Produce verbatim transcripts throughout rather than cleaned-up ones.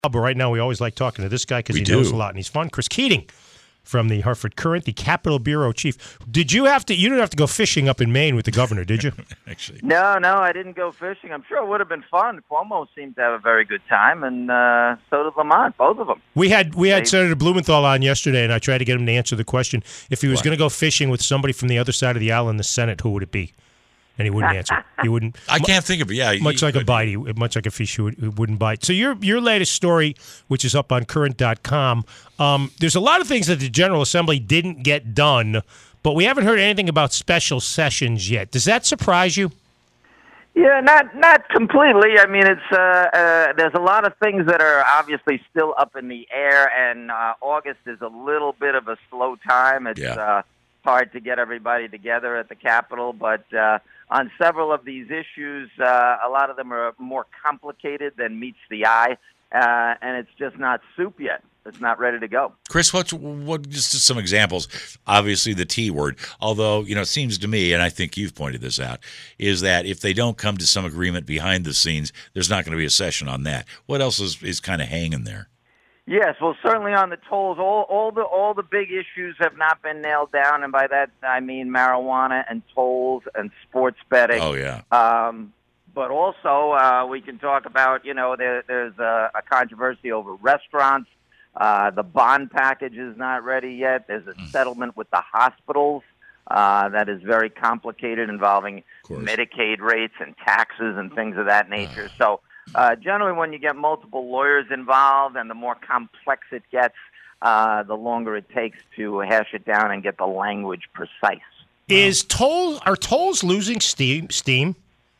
But right now, we always like talking to this guy because he do. knows a lot and he's fun. Chris Keating from the Hartford Courant, the Capitol Bureau chief. Did you have to? You didn't have to go fishing up in Maine with the governor, did you? Actually, No, no, I didn't go fishing. I'm sure it would have been fun. Cuomo seemed to have a very good time, and uh, so did Lamont, both of them. We had we had They- Senator Blumenthal on yesterday, and I tried to get him to answer the question: if he was What? going to go fishing with somebody from the other side of the aisle in the Senate, who would it be? And he wouldn't answer. He wouldn't. I can't think of it. Yeah, Much he like a could- bite, he, much like a fish, he, would, he wouldn't bite. So your your latest story, which is up on current dot com, um, there's a lot of things that the General Assembly didn't get done, but we haven't heard anything about special sessions yet. Does that surprise you? Yeah, not not completely. I mean, it's uh, uh, there's a lot of things that are obviously still up in the air, and uh, August is a little bit of a slow time. It's Yeah. uh, hard to get everybody together at the Capitol, but uh, on several of these issues, uh, a lot of them are more complicated than meets the eye, uh, and it's just not soup yet. It's not ready to go. Chris, what what just some examples? Obviously, the T word. Although you know, it seems to me, and I think you've pointed this out, is that if they don't come to some agreement behind the scenes, there's not going to be a session on that. What else is is kind of hanging there? Yes, well, certainly on the tolls, all, all the all the big issues have not been nailed down, and by that I mean marijuana and tolls and sports betting. Oh yeah. Um, but also, uh, we can talk about, you know, there, there's a, a controversy over restaurants. Uh, the bond package is not ready yet. There's a settlement with the hospitals uh, that is very complicated, involving Medicaid rates and taxes and things of that nature. So uh, generally, when you get multiple lawyers involved and the more complex it gets, uh, the longer it takes to hash it down and get the language precise. Is toll are tolls losing steam? Steam?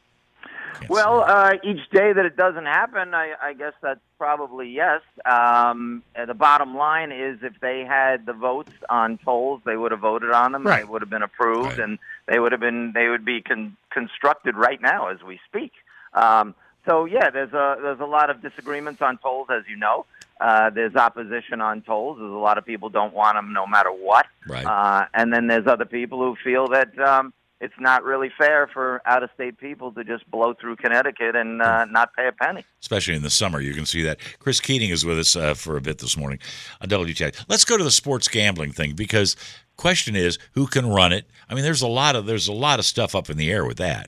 Well, uh, each day that it doesn't happen, I, I guess that's probably yes. Um, and the bottom line is, if they had the votes on tolls, they would have voted on them. Right. They would have been approved, Right. and they would have been they would be con- constructed right now as we speak. Um, so yeah, there's a there's a lot of disagreements on tolls, as you know. Uh, there's opposition on tolls. There's a lot of people don't want them no matter what. Right. Uh, and then there's other people who feel that um, it's not really fair for out-of-state people to just blow through Connecticut and uh, not pay a penny. Especially in the summer, you can see that. Chris Keating is with us uh, for a bit this morning on W T I. Let's go to the sports gambling thing, because question is, who can run it? I mean, there's a lot of there's a lot of stuff up in the air with that.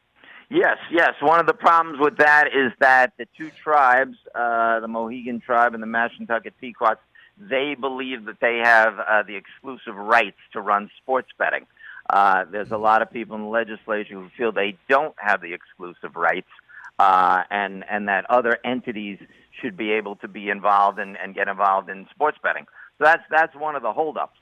Yes, yes. One of the problems with that is that the two tribes, uh, the Mohegan tribe and the Mashantucket Pequots, they believe that they have uh, the exclusive rights to run sports betting. Uh, there's a lot of people in the legislature who feel they don't have the exclusive rights, uh, and and that other entities should be able to be involved and, and get involved in sports betting. So that's that's one of the holdups.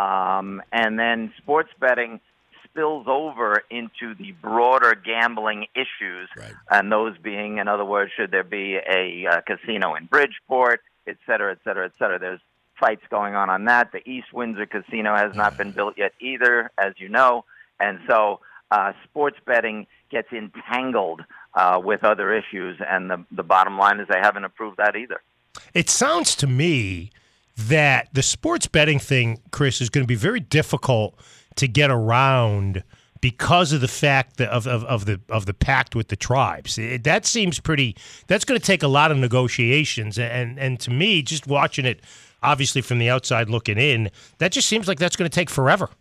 Um, and then sports betting spills over into the broader gambling issues, Right. and those being, in other words, should there be a uh, casino in Bridgeport, et cetera, et cetera, et cetera. There's fights going on on that. The East Windsor Casino has not been built yet either, as you know, and so uh, sports betting gets entangled uh, with other issues, and the, the bottom line is they haven't approved that either. It sounds to me that the sports betting thing, Chris, is going to be very difficult to get around because of the fact that of, of, of the of the pact with the tribes. It, that seems pretty. That's going to take a lot of negotiations, and and to me, just watching it, obviously from the outside looking in, that just seems like that's going to take forever.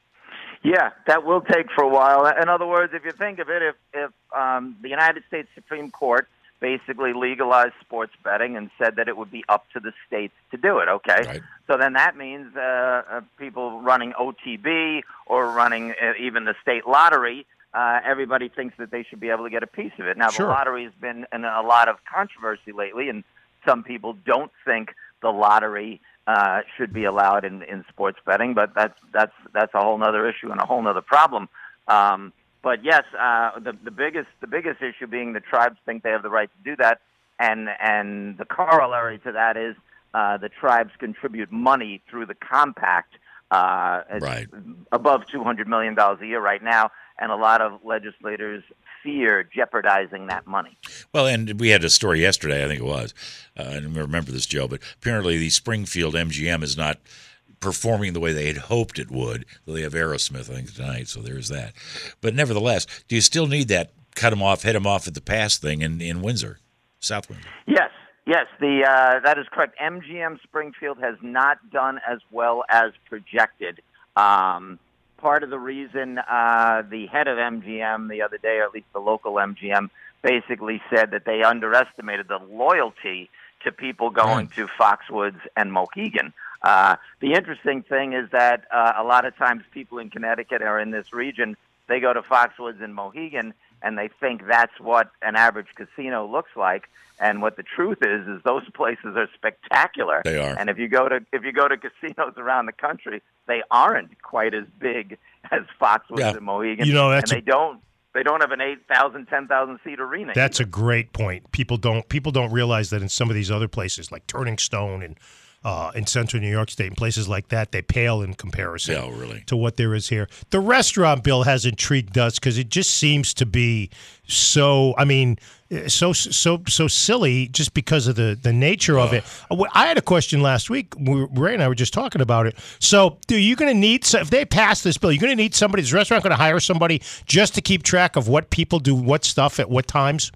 Yeah, that will take for a while. In other words, if you think of it, if if um, the United States Supreme Court basically legalized sports betting and said that it would be up to the states to do it, okay? Right. So then that means uh, uh, people running O T B or running uh, even the state lottery, uh, everybody thinks that they should be able to get a piece of it. Now, Sure. the lottery has been in a lot of controversy lately, and some people don't think the lottery uh, should be allowed in, in sports betting, but that's that's that's a whole other issue and a whole other problem. Um, but yes, uh, the the biggest the biggest issue being the tribes think they have the right to do that, and and the corollary to that is uh, the tribes contribute money through the compact. Uh, it's Right. above two hundred million dollars a year right now, and a lot of legislators fear jeopardizing that money. Well, and we had a story yesterday, I think it was. Uh, I don't remember this, Joe, but apparently the Springfield M G M is not performing the way they had hoped it would. They have Aerosmith, I think, tonight, so there's that. But nevertheless, do you still need that cut them off, head them off at the pass thing in, in Windsor, South Windsor? Yes, Yes, the uh, that is correct. M G M Springfield has not done as well as projected. Um, part of the reason uh, the head of M G M the other day, or at least the local M G M, basically said that they underestimated the loyalty to people going right. to Foxwoods and Mohegan. Uh, the interesting thing is that uh, a lot of times people in Connecticut or in this region, they go to Foxwoods and Mohegan, and they think that's what an average casino looks like. And what the truth is, is those places are spectacular. They are. And if you go to if you go to casinos around the country, they aren't quite as big as Foxwoods Yeah. and Mohegan. You know, that's and they a- don't they don't have an eight thousand, ten thousand seat arena. That's a great point. People don't people don't realize that in some of these other places, like Turning Stone and uh, in Central New York State and places like that, they pale in comparison Yeah, really. to what there is here. The restaurant bill has intrigued us because it just seems to be so. I mean. So so so silly just because of the, the nature of it. I had a question last week. Ray and I were just talking about it. So, are you going to need if they pass this bill? You're going to need somebody. Is the restaurant going to hire somebody just to keep track of what people do, what stuff at what times?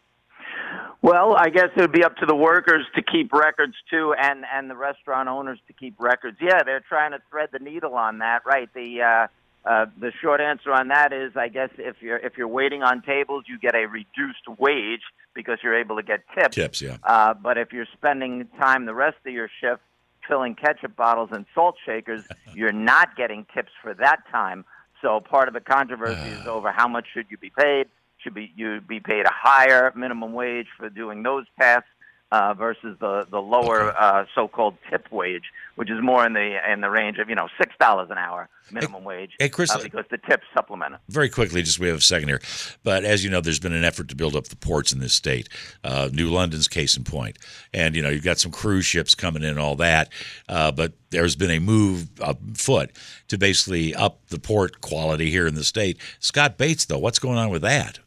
Well, I guess it would be up to the workers to keep records too, and and the restaurant owners to keep records. Yeah, they're trying to thread the needle on that, right? The uh, Uh, the short answer on that is, I guess, if you're if you're waiting on tables, you get a reduced wage because you're able to get tips. Tips, yeah. Uh, but if you're spending time the rest of your shift filling ketchup bottles and salt shakers, you're not getting tips for that time. So part of the controversy is over how much should you be paid. Should be you be paid a higher minimum wage for doing those tasks uh, versus the the lower Okay. uh, so-called tip wage, which is more in the in the range of you know six dollars an hour minimum wage. hey, Chris, uh, because the tips supplement it. Very quickly, just we have a second here. But as you know, there's been an effort to build up the ports in this state. Uh, New London's case in point. And, you know, you've got some cruise ships coming in and all that. Uh, but there's been a move afoot to basically up the port quality here in the state. Scott Bates, though, what's going on with that?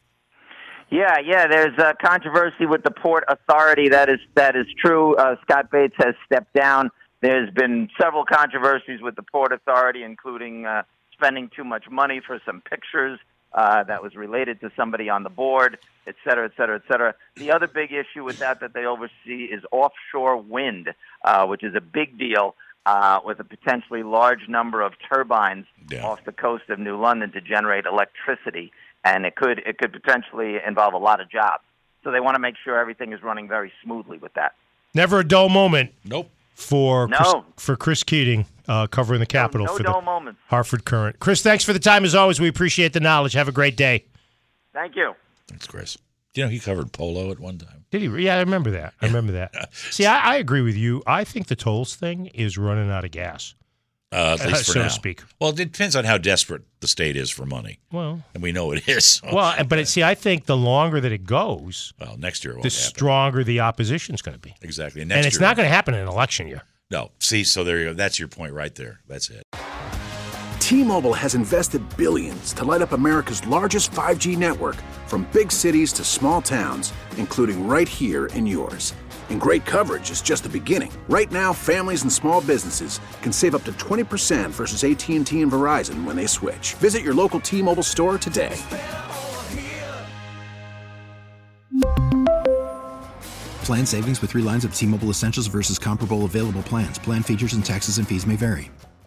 Yeah, yeah. There's a controversy with the Port Authority. That is that is true. Uh, Scott Bates has stepped down. There's been several controversies with the Port Authority, including uh, spending too much money for some pictures uh, that was related to somebody on the board, et cetera, et cetera, et cetera. The other big issue with that that they oversee is offshore wind, uh, which is a big deal uh, with a potentially large number of turbines Yeah. off the coast of New London to generate electricity. And it could it could potentially involve a lot of jobs. So they want to make sure everything is running very smoothly with that. Never a dull moment Nope. for No. Chris, for Chris Keating uh, covering the Capitol No for dull the moments. Hartford Courant. Chris, thanks for the time as always. We appreciate the knowledge. Have a great day. Thank you. Thanks, Chris. You know, he covered polo at one time. Did he? Yeah, I remember that. I remember that. See, I, I agree with you. I think the tolls thing is running out of gas, Uh, at least for so now. to speak. Well, it depends on how desperate the state is for money. Well, And we know it is. So. well, but it, see, I think the longer that it goes, Well, next year it won't the happen. stronger the opposition's going to be. Exactly. Next And it's year not going to happen in an election year. No. See, so there you go. That's your point right there. That's it. T-Mobile has invested billions to light up America's largest five G network, from big cities to small towns, including right here in yours. And great coverage is just the beginning. Right now, families and small businesses can save up to twenty percent versus A T and T and Verizon when they switch. Visit your local T-Mobile store today. Plan savings with three lines of T-Mobile Essentials versus comparable available plans. Plan features and taxes and fees may vary.